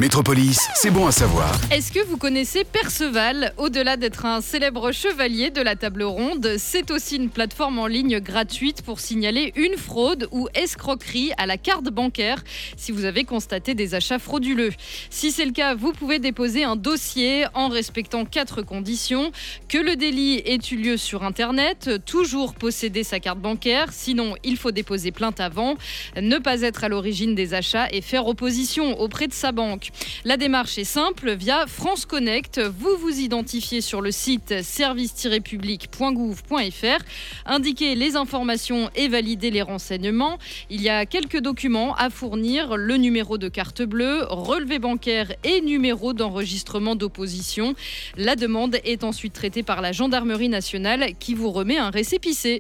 Métropolis, c'est bon à savoir. Est-ce que vous connaissez Perceval ? Au-delà d'être un célèbre chevalier de la table ronde, c'est aussi une plateforme en ligne gratuite pour signaler une fraude ou escroquerie à la carte bancaire si vous avez constaté des achats frauduleux. Si c'est le cas, vous pouvez déposer un dossier en respectant 4 conditions. Que le délit ait eu lieu sur Internet, toujours posséder sa carte bancaire, sinon il faut déposer plainte avant, ne pas être à l'origine des achats et faire opposition auprès de sa banque. La démarche est simple, via France Connect, vous vous identifiez sur le site service-public.gouv.fr, indiquez les informations et validez les renseignements. Il y a quelques documents à fournir, le numéro de carte bleue, relevé bancaire et numéro d'enregistrement d'opposition. La demande est ensuite traitée par la gendarmerie nationale qui vous remet un récépissé.